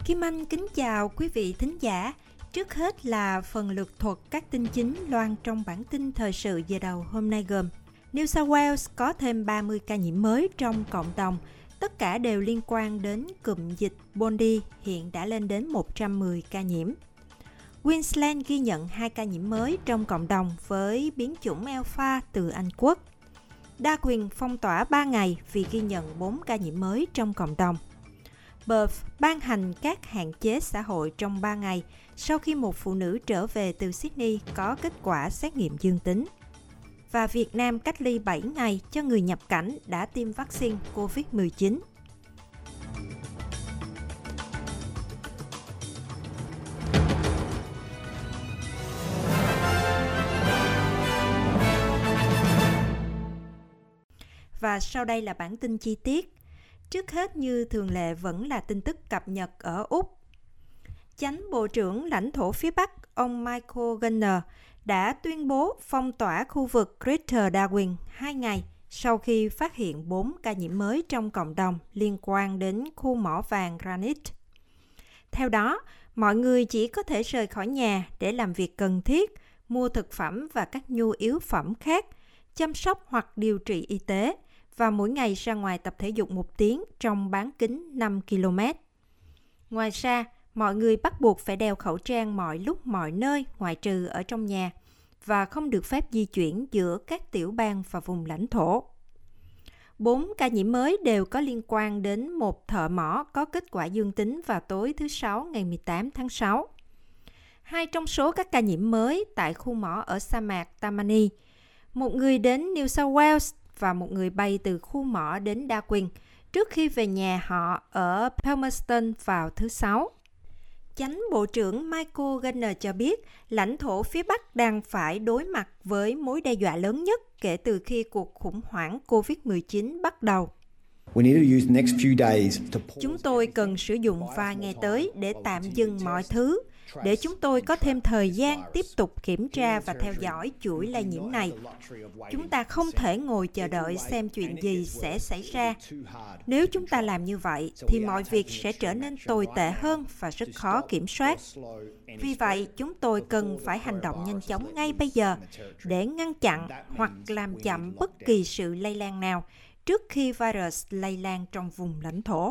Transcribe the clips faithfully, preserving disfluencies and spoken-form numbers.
Kim Anh kính chào quý vị thính giả. Trước hết là phần lược thuật các tin chính loan trong bản tin thời sự giờ đầu hôm nay gồm: New South Wales có thêm ba mươi ca nhiễm mới trong cộng đồng. Tất cả đều liên quan đến cụm dịch Bondi, hiện đã lên đến một trăm mười ca nhiễm. Queensland ghi nhận hai ca nhiễm mới trong cộng đồng với biến chủng Alpha từ Anh Quốc. Darwin phong tỏa ba ngày vì ghi nhận bốn ca nhiễm mới trong cộng đồng. Perth ban hành các hạn chế xã hội trong ba ngày sau khi một phụ nữ trở về từ Sydney có kết quả xét nghiệm dương tính. Và Việt Nam cách ly bảy ngày cho người nhập cảnh đã tiêm vaccine covid mười chín. Và sau đây là bản tin chi tiết. Trước hết như thường lệ vẫn là tin tức cập nhật ở Úc. Chánh Bộ trưởng lãnh thổ phía Bắc, ông Michael Gardner, đã tuyên bố phong tỏa khu vực Greater Darwin hai ngày sau khi phát hiện bốn ca nhiễm mới trong cộng đồng liên quan đến khu mỏ vàng Granite. Theo đó, mọi người chỉ có thể rời khỏi nhà để làm việc cần thiết, mua thực phẩm và các nhu yếu phẩm khác, chăm sóc hoặc điều trị y tế, và mỗi ngày ra ngoài tập thể dục một tiếng trong bán kính năm ki lô mét. Ngoài ra, mọi người bắt buộc phải đeo khẩu trang mọi lúc mọi nơi ngoại trừ ở trong nhà và không được phép di chuyển giữa các tiểu bang và vùng lãnh thổ. Bốn ca nhiễm mới đều có liên quan đến một thợ mỏ có kết quả dương tính vào tối thứ Sáu ngày mười tám tháng sáu. Hai trong số các ca nhiễm mới tại khu mỏ ở sa mạc Tammany, một người đến New South Wales và một người bay từ khu mỏ đến Darwin trước khi về nhà họ ở Palmerston vào thứ Sáu. Chánh Bộ trưởng Michael Gardner cho biết lãnh thổ phía Bắc đang phải đối mặt với mối đe dọa lớn nhất kể từ khi cuộc khủng hoảng covid mười chín bắt đầu. Chúng tôi cần sử dụng vài ngày tới để tạm dừng mọi thứ, để chúng tôi có thêm thời gian tiếp tục kiểm tra và theo dõi chuỗi lây nhiễm này. Chúng ta không thể ngồi chờ đợi xem chuyện gì sẽ xảy ra. Nếu chúng ta làm như vậy, thì mọi việc sẽ trở nên tồi tệ hơn và rất khó kiểm soát. Vì vậy, chúng tôi cần phải hành động nhanh chóng ngay bây giờ để ngăn chặn hoặc làm chậm bất kỳ sự lây lan nào trước khi virus lây lan trong vùng lãnh thổ.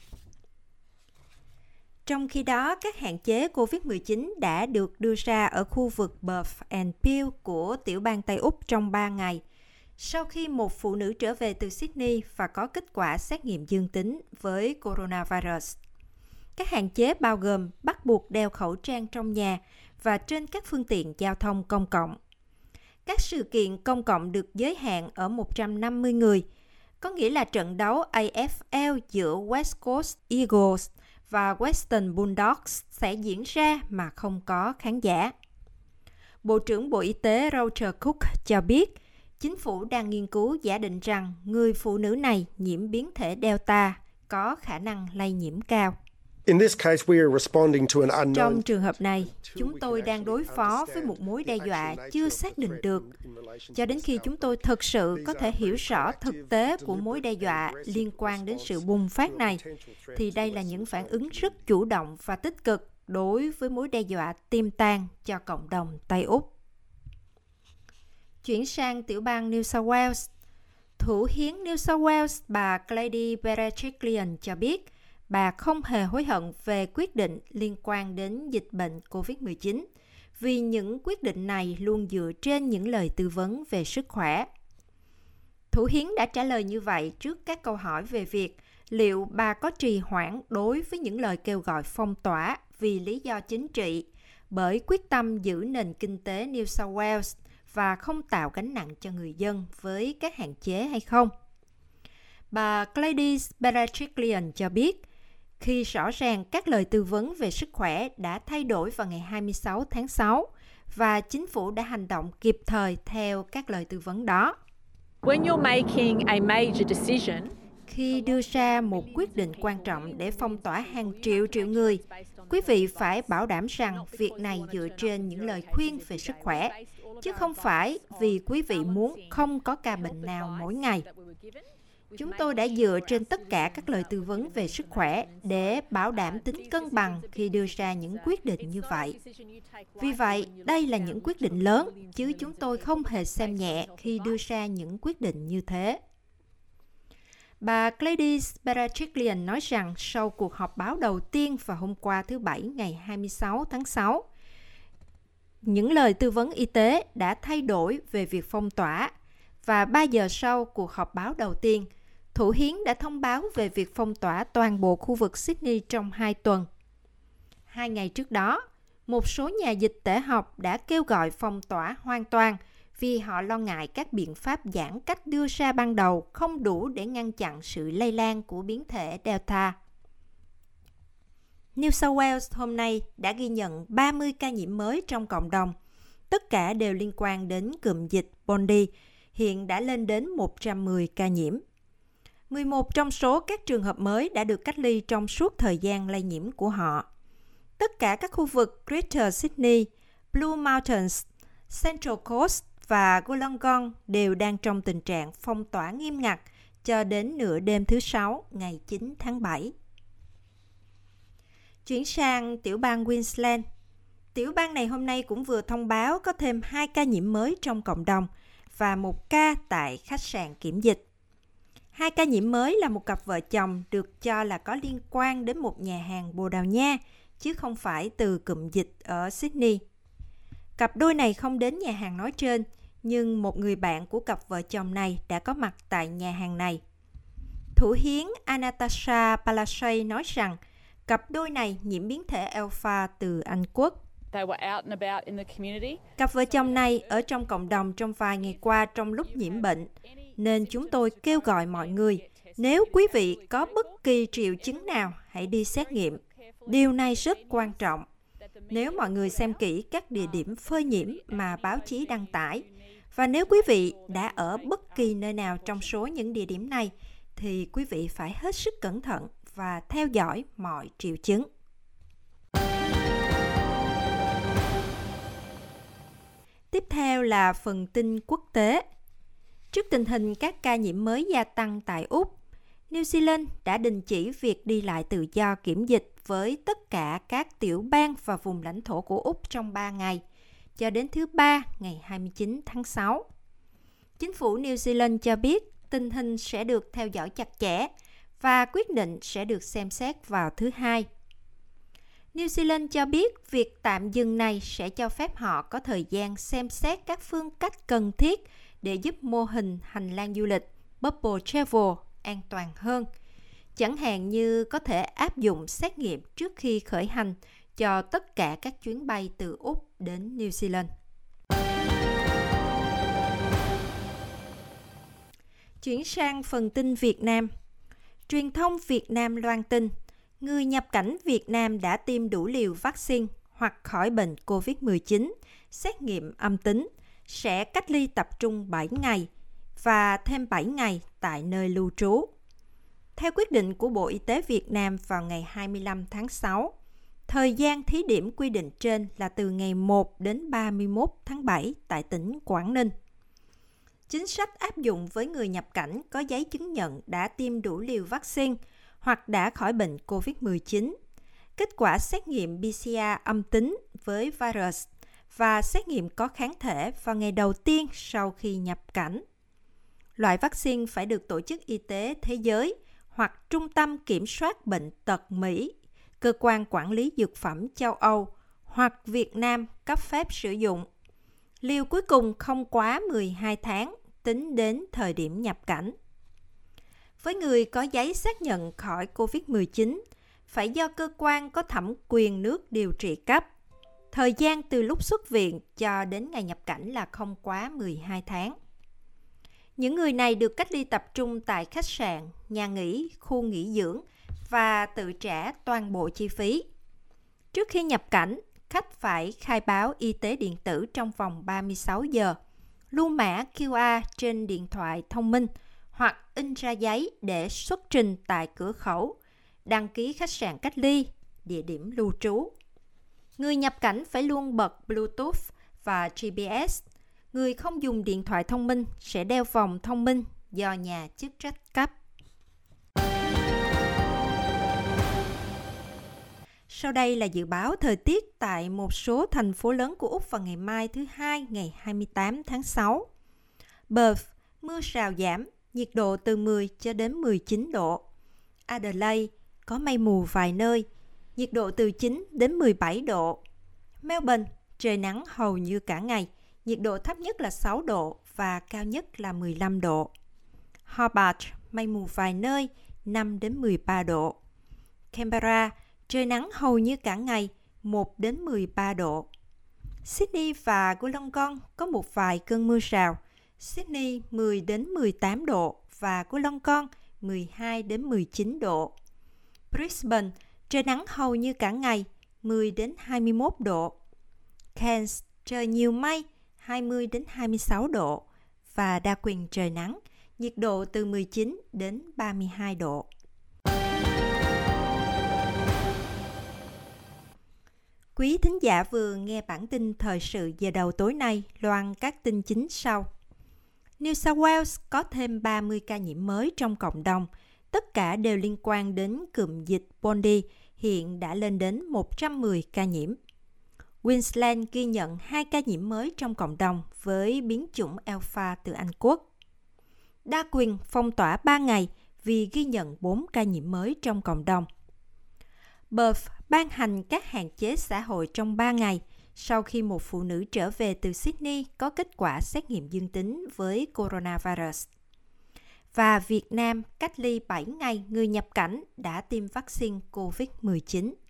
Trong khi đó, các hạn chế covid mười chín đã được đưa ra ở khu vực Perth and Peel của tiểu bang Tây Úc trong ba ngày, sau khi một phụ nữ trở về từ Sydney và có kết quả xét nghiệm dương tính với coronavirus. Các hạn chế bao gồm bắt buộc đeo khẩu trang trong nhà và trên các phương tiện giao thông công cộng. Các sự kiện công cộng được giới hạn ở một trăm năm mươi người, có nghĩa là trận đấu A F L giữa West Coast Eagles và Western Bulldogs sẽ diễn ra mà không có khán giả. Bộ trưởng Bộ Y tế Roger Cook cho biết, chính phủ đang nghiên cứu giả định rằng người phụ nữ này nhiễm biến thể Delta có khả năng lây nhiễm cao. Trong trường hợp này, chúng tôi đang đối phó với một mối đe dọa chưa xác định được. Cho đến khi chúng tôi thực sự có thể hiểu rõ thực tế của mối đe dọa liên quan đến sự bùng phát này, thì đây là những phản ứng rất chủ động và tích cực đối với mối đe dọa tiềm tàng cho cộng đồng Tây Úc. Chuyển sang tiểu bang New South Wales, Thủ hiến New South Wales bà Gladys Berejiklian cho biết, bà không hề hối hận về quyết định liên quan đến dịch bệnh covid mười chín, vì những quyết định này luôn dựa trên những lời tư vấn về sức khỏe. Thủ hiến đã trả lời như vậy trước các câu hỏi về việc liệu bà có trì hoãn đối với những lời kêu gọi phong tỏa vì lý do chính trị, bởi quyết tâm giữ nền kinh tế New South Wales và không tạo gánh nặng cho người dân với các hạn chế hay không. Bà Gladys Berejiklian cho biết, khi rõ ràng các lời tư vấn về sức khỏe đã thay đổi vào ngày hai mươi sáu tháng sáu và chính phủ đã hành động kịp thời theo các lời tư vấn đó. When you're making a major decision, khi đưa ra một quyết định quan trọng để phong tỏa hàng triệu triệu người, quý vị phải bảo đảm rằng việc này dựa trên những lời khuyên về sức khỏe, chứ không phải vì quý vị muốn không có ca bệnh nào mỗi ngày. Chúng tôi đã dựa trên tất cả các lời tư vấn về sức khỏe để bảo đảm tính cân bằng khi đưa ra những quyết định như vậy. Vì vậy, đây là những quyết định lớn, chứ chúng tôi không hề xem nhẹ khi đưa ra những quyết định như thế. Bà Gladys Berejiklian nói rằng sau cuộc họp báo đầu tiên vào hôm qua thứ Bảy ngày hai mươi sáu tháng sáu, những lời tư vấn y tế đã thay đổi về việc phong tỏa, và ba giờ sau cuộc họp báo đầu tiên, Thủ hiến đã thông báo về việc phong tỏa toàn bộ khu vực Sydney trong hai tuần. Hai ngày trước đó, một số nhà dịch tễ học đã kêu gọi phong tỏa hoàn toàn vì họ lo ngại các biện pháp giãn cách đưa ra ban đầu không đủ để ngăn chặn sự lây lan của biến thể Delta. New South Wales hôm nay đã ghi nhận ba mươi ca nhiễm mới trong cộng đồng. Tất cả đều liên quan đến cụm dịch Bondi, hiện đã lên đến một trăm mười ca nhiễm. mười một trong số các trường hợp mới đã được cách ly trong suốt thời gian lây nhiễm của họ. Tất cả các khu vực Greater Sydney, Blue Mountains, Central Coast và Wollongong đều đang trong tình trạng phong tỏa nghiêm ngặt cho đến nửa đêm thứ Sáu ngày chín tháng bảy. Chuyển sang tiểu bang Queensland. Tiểu bang này hôm nay cũng vừa thông báo có thêm hai ca nhiễm mới trong cộng đồng và một ca tại khách sạn kiểm dịch. Hai ca nhiễm mới là một cặp vợ chồng được cho là có liên quan đến một nhà hàng Bồ Đào Nha, chứ không phải từ cụm dịch ở Sydney. Cặp đôi này không đến nhà hàng nói trên, nhưng một người bạn của cặp vợ chồng này đã có mặt tại nhà hàng này. Thủ hiến Anastasia Palaszczuk nói rằng cặp đôi này nhiễm biến thể Alpha từ Anh Quốc. Cặp vợ chồng này ở trong cộng đồng trong vài ngày qua trong lúc nhiễm bệnh, nên chúng tôi kêu gọi mọi người, nếu quý vị có bất kỳ triệu chứng nào, hãy đi xét nghiệm. Điều này rất quan trọng. Nếu mọi người xem kỹ các địa điểm phơi nhiễm mà báo chí đăng tải, và nếu quý vị đã ở bất kỳ nơi nào trong số những địa điểm này, thì quý vị phải hết sức cẩn thận và theo dõi mọi triệu chứng. Tiếp theo là phần tin quốc tế. Trước tình hình các ca nhiễm mới gia tăng tại Úc, New Zealand đã đình chỉ việc đi lại tự do kiểm dịch với tất cả các tiểu bang và vùng lãnh thổ của Úc trong ba ngày, cho đến thứ Ba ngày hai mươi chín tháng sáu. Chính phủ New Zealand cho biết tình hình sẽ được theo dõi chặt chẽ và quyết định sẽ được xem xét vào thứ Hai. New Zealand cho biết việc tạm dừng này sẽ cho phép họ có thời gian xem xét các phương cách cần thiết để giúp mô hình hành lang du lịch Bubble Travel an toàn hơn, chẳng hạn như có thể áp dụng xét nghiệm trước khi khởi hành cho tất cả các chuyến bay từ Úc đến New Zealand. Chuyển sang phần tin Việt Nam. Truyền thông Việt Nam loan tin, người nhập cảnh Việt Nam đã tiêm đủ liều vaccine hoặc khỏi bệnh covid mười chín, xét nghiệm âm tính, sẽ cách ly tập trung bảy ngày và thêm bảy ngày tại nơi lưu trú. Theo quyết định của Bộ Y tế Việt Nam vào ngày hai mươi lăm tháng sáu, thời gian thí điểm quy định trên là từ ngày một đến ba mươi mốt tháng bảy tại tỉnh Quảng Ninh. Chính sách áp dụng với người nhập cảnh có giấy chứng nhận đã tiêm đủ liều vaccine hoặc đã khỏi bệnh covid mười chín, kết quả xét nghiệm pê xê rờ âm tính với virus và xét nghiệm có kháng thể vào ngày đầu tiên sau khi nhập cảnh. Loại vaccine phải được Tổ chức Y tế Thế giới hoặc Trung tâm Kiểm soát Bệnh tật Mỹ, Cơ quan Quản lý Dược phẩm châu Âu hoặc Việt Nam cấp phép sử dụng. Liều cuối cùng không quá mười hai tháng tính đến thời điểm nhập cảnh. Với người có giấy xác nhận khỏi covid mười chín, phải do cơ quan có thẩm quyền nước điều trị cấp. Thời gian từ lúc xuất viện cho đến ngày nhập cảnh là không quá mười hai tháng. Những người này được cách ly tập trung tại khách sạn, nhà nghỉ, khu nghỉ dưỡng và tự trả toàn bộ chi phí. Trước khi nhập cảnh, khách phải khai báo y tế điện tử trong vòng ba mươi sáu giờ, lưu mã quy rờ trên điện thoại thông minh hoặc in ra giấy để xuất trình tại cửa khẩu, đăng ký khách sạn cách ly, địa điểm lưu trú. Người nhập cảnh phải luôn bật Bluetooth và giê pê ét. Người không dùng điện thoại thông minh sẽ đeo vòng thông minh do nhà chức trách cấp. Sau đây là dự báo thời tiết tại một số thành phố lớn của Úc vào ngày mai thứ Hai, ngày hai mươi tám tháng sáu. Perth, mưa rào giảm, nhiệt độ từ mười cho đến mười chín độ. Adelaide, có mây mù vài nơi, nhiệt độ từ chín đến mười bảy độ. Melbourne, trời nắng hầu như cả ngày, nhiệt độ thấp nhất là sáu độ và cao nhất là mười lăm độ. Hobart, mây mù vài nơi, năm đến mười ba độ. Canberra, trời nắng hầu như cả ngày, một đến mười ba độ. Sydney và Wollongong có một vài cơn mưa rào. Sydney mười đến mười tám độ và Wollongong mười hai đến mười chín độ. Brisbane, trời nắng hầu như cả ngày, mười đến hai mươi mốt độ. Cairns, trời nhiều mây, hai mươi đến hai mươi sáu độ. Và Darwin, trời nắng, nhiệt độ từ mười chín đến ba mươi hai độ. Quý thính giả vừa nghe bản tin thời sự giờ đầu tối nay, loan các tin chính sau. New South Wales có thêm ba mươi ca nhiễm mới trong cộng đồng. Tất cả đều liên quan đến cụm dịch Bondi, hiện đã lên đến một trăm mười ca nhiễm. Queensland ghi nhận hai ca nhiễm mới trong cộng đồng với biến chủng Alpha từ Anh Quốc. Darwin phong tỏa ba ngày vì ghi nhận bốn ca nhiễm mới trong cộng đồng. Perth ban hành các hạn chế xã hội trong ba ngày sau khi một phụ nữ trở về từ Sydney có kết quả xét nghiệm dương tính với coronavirus. Và Việt Nam cách ly bảy ngày người nhập cảnh đã tiêm vaccine covid mười chín.